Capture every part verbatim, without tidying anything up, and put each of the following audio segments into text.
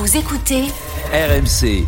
Vous écoutez R M C.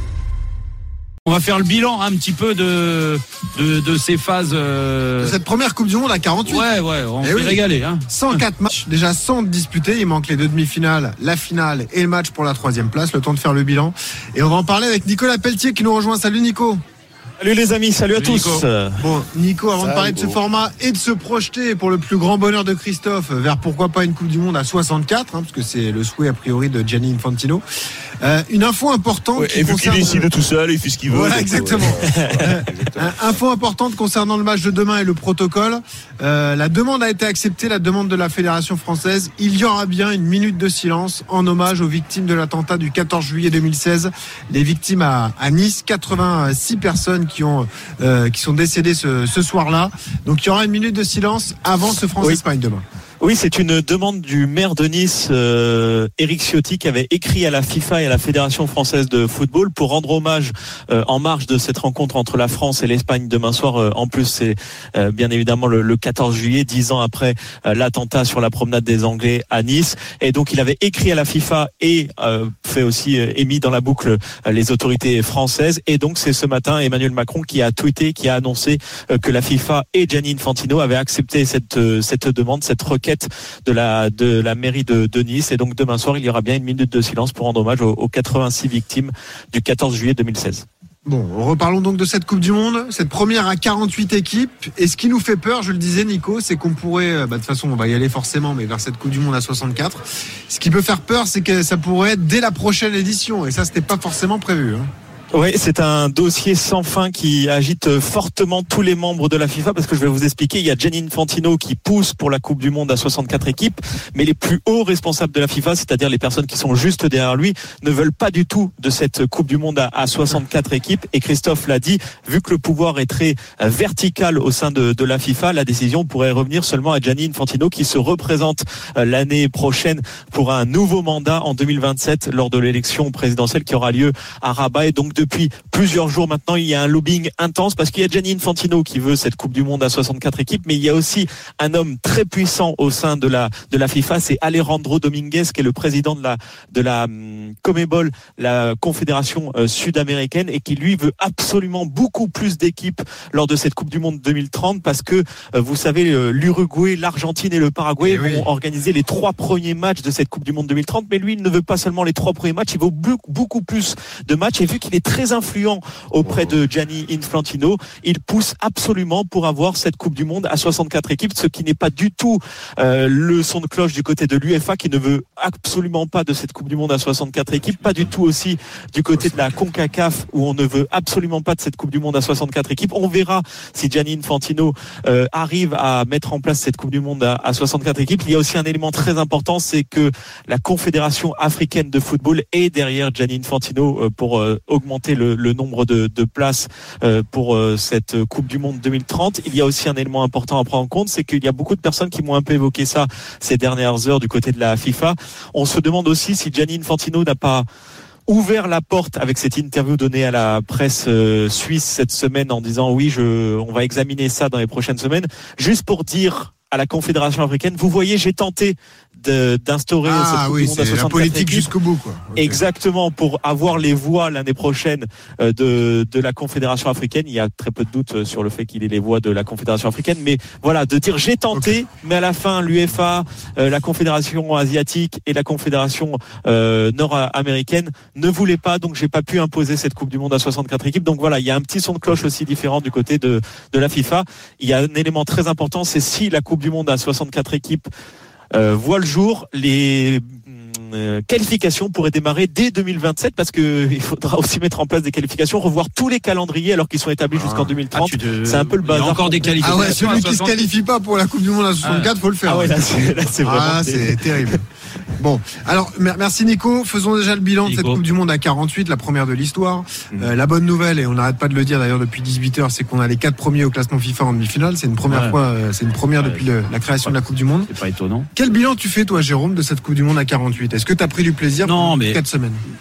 On va faire le bilan un petit peu de de, de ces phases. Euh... De cette première Coupe du Monde à quarante-huit. Ouais, ouais, on eh s'est oui. régalé. Hein. cent quatre matchs, déjà cent disputés. Il manque les deux demi-finales, la finale et le match pour la troisième place. Le temps de faire le bilan. Et on va en parler avec Nicolas Pelletier qui nous rejoint. Salut Nico. Salut les amis, salut, salut à tous. Nico. Bon, Nico, avant salut de parler de ce format et de se projeter pour le plus grand bonheur de Christophe vers pourquoi pas une Coupe du Monde à soixante-quatre, hein, parce que c'est le souhait a priori de Gianni Infantino. Euh, une info importante. Ouais, qui et vu concerne... qu'il décide tout seul, il fait ce qu'il veut. Voilà, exactement. euh, info importante concernant le match de demain et le protocole. Euh, la demande a été acceptée, la demande de la Fédération française. Il y aura bien une minute de silence en hommage aux victimes de l'attentat du quatorze juillet deux mille seize. Les victimes à, à Nice, quatre-vingt-six personnes qui ont euh, qui sont décédées ce, ce soir-là. Donc il y aura une minute de silence avant ce France-Espagne oui. demain. Oui, c'est une demande du maire de Nice, euh, Éric Ciotti, qui avait écrit à la FIFA et à la Fédération française de football pour rendre hommage euh, en marge de cette rencontre entre la France et l'Espagne demain soir. Euh, en plus, c'est euh, bien évidemment le, le quatorze juillet, dix ans après euh, l'attentat sur la promenade des Anglais à Nice. Et donc, il avait écrit à la FIFA et euh, fait aussi euh, émis dans la boucle euh, les autorités françaises. Et donc, c'est ce matin Emmanuel Macron qui a tweeté, qui a annoncé euh, que la FIFA et Gianni Infantino avaient accepté cette euh, cette demande, cette requête de la de la mairie de, de Nice. Et donc demain soir il y aura bien une minute de silence pour rendre hommage aux, aux quatre-vingt-six victimes du quatorze juillet deux mille seize. Bon, reparlons donc de cette Coupe du Monde, cette première à quarante-huit équipes. Et ce qui nous fait peur, je le disais Nico, c'est qu'on pourrait, bah, de toute façon on va y aller forcément, mais vers cette Coupe du Monde à soixante-quatre. Ce qui peut faire peur, c'est que ça pourrait être dès la prochaine édition. Et ça, c'était pas forcément prévu, hein. Oui, c'est un dossier sans fin qui agite fortement tous les membres de la FIFA, parce que je vais vous expliquer, il y a Gianni Infantino qui pousse pour la Coupe du Monde à soixante-quatre équipes, mais les plus hauts responsables de la FIFA, c'est-à-dire les personnes qui sont juste derrière lui, ne veulent pas du tout de cette Coupe du Monde à soixante-quatre équipes. Et Christophe l'a dit, vu que le pouvoir est très vertical au sein de, de la FIFA, la décision pourrait revenir seulement à Gianni Infantino, qui se représente l'année prochaine pour un nouveau mandat en deux mille vingt-sept lors de l'élection présidentielle qui aura lieu à Rabat. Et donc depuis plusieurs jours maintenant, il y a un lobbying intense parce qu'il y a Gianni Infantino qui veut cette Coupe du Monde à soixante-quatre équipes, mais il y a aussi un homme très puissant au sein de la de la FIFA, c'est Alejandro Dominguez, qui est le président de la de la um, Conmebol, la confédération euh, sud-américaine, et qui lui veut absolument beaucoup plus d'équipes lors de cette Coupe du Monde deux mille trente, parce que euh, vous savez, euh, l'Uruguay, l'Argentine et le Paraguay et vont oui. organiser les trois premiers matchs de cette Coupe du Monde deux mille trente, mais lui il ne veut pas seulement les trois premiers matchs, il veut beaucoup, beaucoup plus de matchs. Et vu qu'il est très influent auprès de Gianni Infantino, il pousse absolument pour avoir cette Coupe du Monde à soixante-quatre équipes, ce qui n'est pas du tout euh, le son de cloche du côté de l'U E F A, qui ne veut absolument pas de cette Coupe du Monde à soixante-quatre équipes, pas du tout aussi du côté de la CONCACAF, où on ne veut absolument pas de cette Coupe du Monde à soixante-quatre équipes. On verra si Gianni Infantino euh, arrive à mettre en place cette Coupe du Monde à, à soixante-quatre équipes. Il y a aussi un élément très important, c'est que la Confédération africaine de football est derrière Gianni Infantino euh, pour euh, augmenter le, le nombre de, de places euh, pour euh, cette Coupe du Monde deux mille trente. Il y a aussi un élément important à prendre en compte, c'est qu'il y a beaucoup de personnes qui m'ont un peu évoqué ça ces dernières heures du côté de la FIFA. On se demande aussi si Gianni Infantino n'a pas ouvert la porte avec cette interview donnée à la presse euh, suisse cette semaine en disant oui, je, on va examiner ça dans les prochaines semaines, juste pour dire à la Confédération africaine, vous voyez, j'ai tenté de, d'instaurer ah, cette Coupe oui, du Monde à soixante-quatre la politique équipes, jusqu'au bout, quoi. Okay. Exactement, pour avoir les voix l'année prochaine euh, de de la Confédération africaine. Il y a très peu de doutes sur le fait qu'il ait les voix de la Confédération africaine, mais voilà, de dire j'ai tenté, okay. mais à la fin l'U E F A, euh, la Confédération asiatique et la Confédération euh, nord-américaine ne voulaient pas, donc j'ai pas pu imposer cette Coupe du Monde à soixante-quatre équipes. Donc voilà, il y a un petit son de cloche aussi différent du côté de de la FIFA. Il y a un élément très important, c'est si la Coupe du Monde à soixante-quatre équipes euh, voit le jour, les euh, qualifications pourraient démarrer dès deux mille vingt-sept, parce que il faudra aussi mettre en place des qualifications, revoir tous les calendriers alors qu'ils sont établis ah. jusqu'en deux mille trente. Ah, de... C'est un peu le bazar. Il y a encore des qualifications. Ah ouais, celui qui se qualifie pas pour la Coupe du Monde à soixante-quatre, ah. faut le faire. Ah ouais, là c'est, là, c'est vraiment ah, c'est terrible. Bon, alors merci Nico. Faisons déjà le bilan Nico. de cette Coupe du Monde à quarante-huit, la première de l'histoire. Mmh. Euh, la bonne nouvelle, et on n'arrête pas de le dire d'ailleurs depuis dix-huit heures, c'est qu'on a les quatre premiers au classement FIFA en demi-finale. C'est une première ouais. fois, euh, c'est une première ouais. depuis le, la création ouais. de la Coupe du Monde. C'est pas étonnant. Quel bilan tu fais toi, Jérôme, de cette Coupe du Monde à quarante-huit ? Est-ce que tu as pris du plaisir non, pendant mais... quatre semaines ?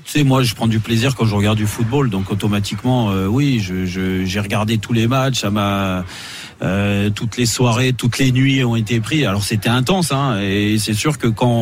Tu sais, moi, je prends du plaisir quand je regarde du football, donc automatiquement, euh, oui, je, je, j'ai regardé tous les matchs, ça m'a, euh, toutes les soirées, toutes les nuits ont été prises. Alors c'était intense, hein, et c'est sûr que quand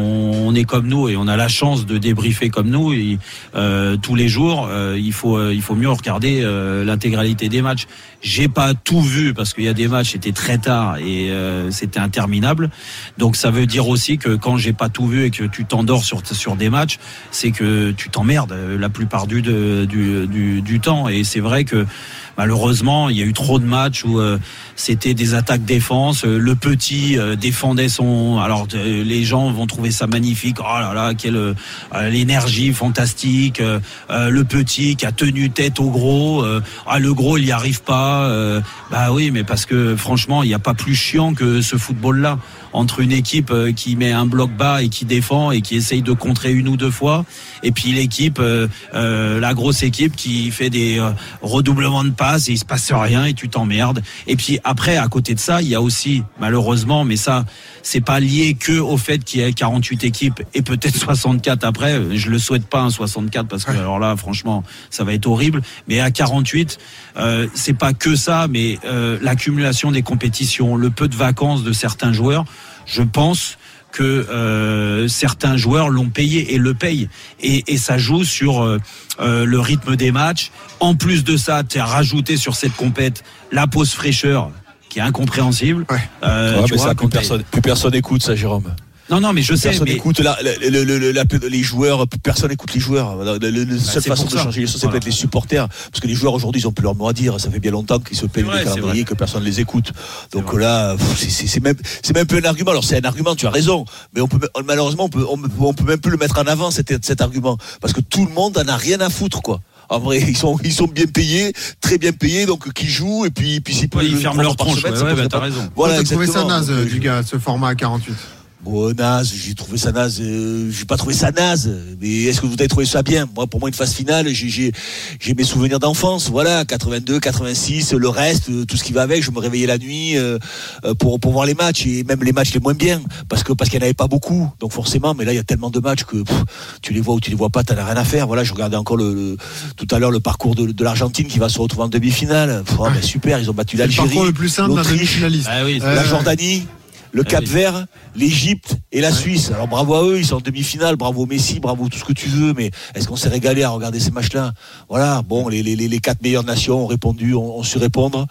on est comme nous et on a la chance de débriefer comme nous, et, euh, tous les jours, euh, il faut, euh, il faut mieux regarder euh, l'intégralité des matchs. J'ai pas tout vu parce qu'il y a des matchs c'était très tard et euh, c'était interminable. Donc ça veut dire aussi que quand j'ai pas tout vu et que tu t'endors sur sur des matchs, c'est que tu t'emmerdes la plupart du de, du, du du temps. Et c'est vrai que malheureusement il y a eu trop de matchs où euh, c'était des attaques-défense. Le petit euh, défendait son. Alors euh, les gens vont trouver ça magnifique. Oh là là, quelle euh, l'énergie fantastique. Euh, le petit qui a tenu tête au gros. Euh, ah le gros il y arrive pas. Euh, bah oui, mais parce que franchement, il n'y a pas plus chiant que ce football-là. Entre une équipe qui met un bloc bas et qui défend et qui essaye de contrer une ou deux fois, et puis l'équipe, euh, euh, la grosse équipe qui fait des euh, redoublements de passes et il se passe rien et tu t'emmerdes. Et puis après, à côté de ça, il y a aussi, malheureusement, mais ça, c'est pas lié que au fait qu'il y ait quarante-huit équipes et peut-être soixante-quatre après. Je le souhaite pas un soixante-quatre parce que alors là, franchement, ça va être horrible. Mais à quarante-huit, euh, c'est pas que ça, mais euh, l'accumulation des compétitions, le peu de vacances de certains joueurs. Je pense que euh, certains joueurs l'ont payé et le payent. Et, et ça joue sur euh, euh, le rythme des matchs. En plus de ça, tu as rajouté sur cette compète la pause fraîcheur qui est incompréhensible. Ouais. Euh, ouais, tu mais vois, ça, plus personne, plus personne écoute ça, Jérôme. Non, non, mais je sais. Personne mais... écoute la, la, la, la, la, la, les joueurs, personne n'écoute les joueurs. La, la, la bah, seule façon de changer les choses, c'est voilà. peut-être les supporters. Parce que les joueurs aujourd'hui, ils ont plus leur mot à dire. Ça fait bien longtemps qu'ils se payent des calendriers, que personne ne les écoute. Donc là, c'est, c'est, c'est, même, c'est même plus un argument. Alors c'est un argument, tu as raison. Mais on peut, malheureusement, on peut, on, on peut même plus le mettre en avant, cet, cet argument. Parce que tout le monde en a rien à foutre, quoi. En vrai, ils sont, ils sont bien payés, très bien payés, donc qui jouent, et puis, puis s'ils ouais, ils ferment leur tronche. Ouais, ouais, bah, t'as raison. Voilà, t'as trouvé ça naze, du gars, ce format à quarante-huit. Bon, naze, j'ai trouvé ça naze, euh, j'ai pas trouvé ça naze, mais est-ce que vous avez trouvé ça bien? Moi, pour moi, une phase finale, j'ai, j'ai, j'ai mes souvenirs d'enfance, voilà, quatre-vingt-deux, quatre-vingt-six, le reste, euh, tout ce qui va avec, je me réveillais la nuit, euh, pour, pour voir les matchs, et même les matchs les moins bien, parce que, parce qu'il n'y en avait pas beaucoup, donc forcément, mais là, il y a tellement de matchs que, pff, tu les vois ou tu les vois pas, t'en as rien à faire, voilà, je regardais encore le, le tout à l'heure le parcours de, de l'Argentine qui va se retrouver en demi-finale, pff, oh, ben, super, ils ont battu l'Algérie, c'est le parcours le plus simple d'un demi-finaliste. Ah oui, la Jordanie, le Cap-Vert, l'Égypte et la Suisse. Alors bravo à eux, ils sont en demi-finale, bravo Messi, bravo tout ce que tu veux, mais est-ce qu'on s'est régalé à regarder ces matchs-là? Voilà, bon, les, les, les quatre meilleures nations ont répondu, ont, ont su répondre.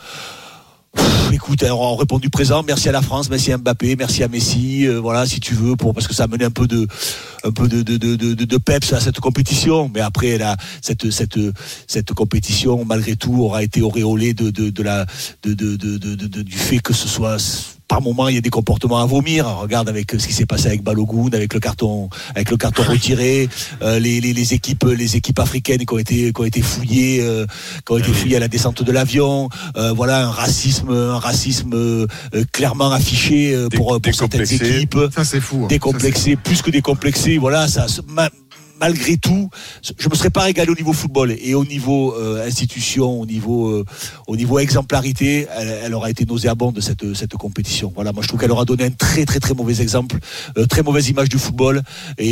Pff, écoute, alors on répond du présent. Merci à la France, merci à Mbappé, merci à Messi. Euh, voilà, si tu veux, pour parce que ça a mené un peu de, un peu de de de de, de peps à cette compétition. Mais après, là, cette cette cette compétition, malgré tout, aura été auréolée de de de la de de de, de, de, de du fait que ce soit par moment, il y a des comportements à vomir. Regarde avec ce qui s'est passé avec Balogun, avec le carton, avec le carton retiré, euh, les, les, les équipes, les équipes africaines qui ont été, qui ont été fouillées, euh, qui ont été fouillées à la descente de l'avion. Euh, voilà un racisme, un racisme euh, clairement affiché euh, pour, pour certaines équipes. Ça c'est fou. Hein. Décomplexé, ça, c'est... plus que décomplexé. Voilà, ça. Ma, malgré tout, je me serais pas régalé au niveau football et au niveau euh, institution, au niveau euh, au niveau exemplarité, elle, elle aura été nauséabonde cette cette compétition. Voilà, moi je trouve qu'elle aura donné un très très très mauvais exemple, euh, très mauvaise image du football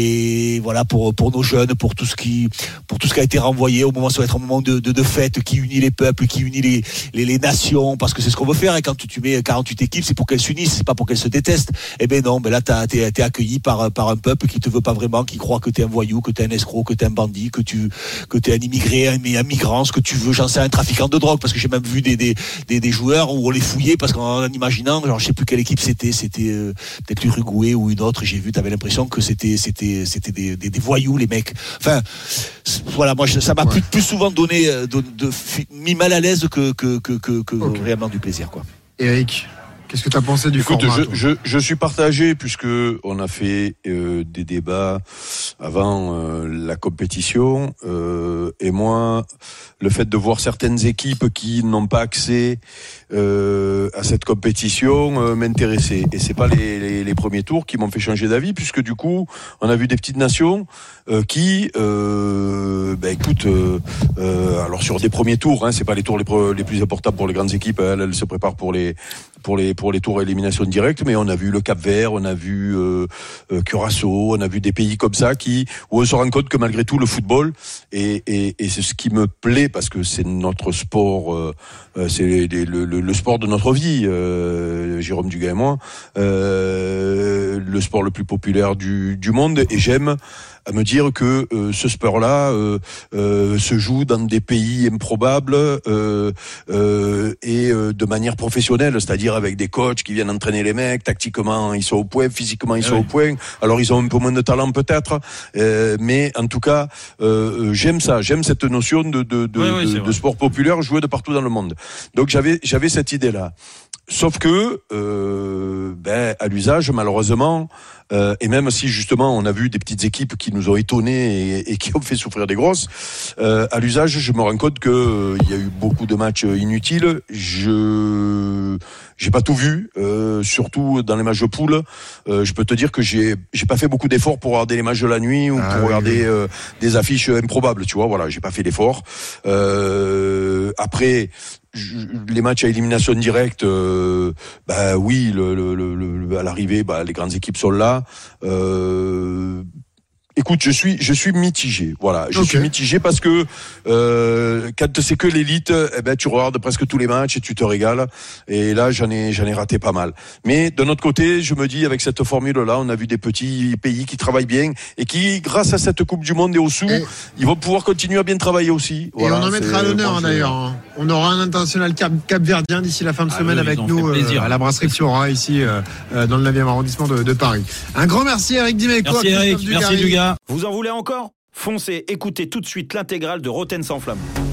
et voilà pour pour nos jeunes, pour tout ce qui pour tout ce qui a été renvoyé au moment ça va être un moment de de, de fête qui unit les peuples, qui unit les les, les nations parce que c'est ce qu'on veut faire et quand tu, tu mets quarante-huit équipes, c'est pour qu'elles s'unissent, c'est pas pour qu'elles se détestent. Eh ben non, ben là t'as t'es, t'es accueilli par par un peuple qui te veut pas vraiment, qui croit que t'es un voyou, que t'es un escroc, que t'es un bandit, que tu que t'es un immigré, un, un migrant, ce que tu veux, j'en sais un trafiquant de drogue, parce que j'ai même vu des des des, des joueurs où on les fouillait parce qu'en imaginant, genre je sais plus quelle équipe c'était, c'était euh, peut-être l'Uruguay ou une autre, j'ai vu, t'avais l'impression que c'était c'était c'était des, des, des voyous les mecs. Enfin voilà, moi ça m'a ouais. plus, plus souvent donné de, de, de mis mal à l'aise que que que que, que okay. réellement du plaisir quoi. Eric, qu'est-ce que tu as pensé du Écoute, format? je, je, je suis partagé puisque on a fait euh, des débats avant euh, la compétition euh, et moi, le fait de voir certaines équipes qui n'ont pas accès euh, à cette compétition euh, m'intéressait. Et c'est pas les, les, les premiers tours qui m'ont fait changer d'avis puisque du coup, on a vu des petites nations euh, qui, euh, ben écoute, euh, euh, alors sur des premiers tours, hein, c'est pas les tours les, pre, les plus importants pour les grandes équipes, elles, elles se préparent pour les pour les pour les tours à élimination directe, mais on a vu le Cap-Vert, on a vu euh, euh, Curaçao, on a vu des pays comme ça qui où on se rend compte que malgré tout le football et, et, et c'est ce qui me plaît parce que c'est notre sport, euh, c'est les, les, le, le sport de notre vie, euh, Jérôme Dugas et moi, euh, le sport le plus populaire du, du monde et j'aime à me dire que euh, ce sport-là euh, euh, se joue dans des pays improbables euh, euh, et euh, de manière professionnelle, c'est-à-dire avec des coachs qui viennent entraîner les mecs, tactiquement ils sont au point, physiquement ils sont oui. au point, alors ils ont un peu moins de talent peut-être, euh, mais en tout cas euh, j'aime ça, j'aime cette notion de, de, de, oui, oui, de, de sport populaire joué de partout dans le monde. Donc j'avais, j'avais cette idée-là. Sauf que, euh, ben, à l'usage, malheureusement, euh, et même si justement on a vu des petites équipes qui nous ont étonnés et, et qui ont fait souffrir des grosses, euh, à l'usage, je me rends compte que euh, il y a eu beaucoup de matchs inutiles. Je j'ai pas tout vu, euh, surtout dans les matchs de poule. Euh, je peux te dire que j'ai j'ai pas fait beaucoup d'efforts pour regarder les matchs de la nuit ou ah, pour oui, regarder oui. Euh, des affiches improbables. Tu vois, voilà, j'ai pas fait d'efforts. Euh, après. Les matchs à élimination directe, euh, bah oui, le, le, le, à l'arrivée, bah les grandes équipes sont là. Euh, Écoute, je suis, je suis mitigé. Voilà, je okay. suis mitigé parce que euh, quand c'est que l'élite, eh ben tu regardes presque tous les matchs et tu te régales. Et là, j'en ai, j'en ai raté pas mal. Mais de notre côté, je me dis avec cette formule-là, on a vu des petits pays qui travaillent bien et qui, grâce à cette Coupe du Monde et au sous, et ils vont pouvoir continuer à bien travailler aussi. Voilà, et on en mettra à l'honneur hein, d'ailleurs. Hein. On aura un international cap, capverdien d'ici la fin de ah semaine oui, avec nous euh, à la brasserie Flora ici euh, dans le neuvième arrondissement de, de Paris. Un grand merci Eric Dimeco. Merci Eric, merci Dugas. Vous en voulez encore ? Foncez, écoutez tout de suite l'intégrale de Roten sans flamme.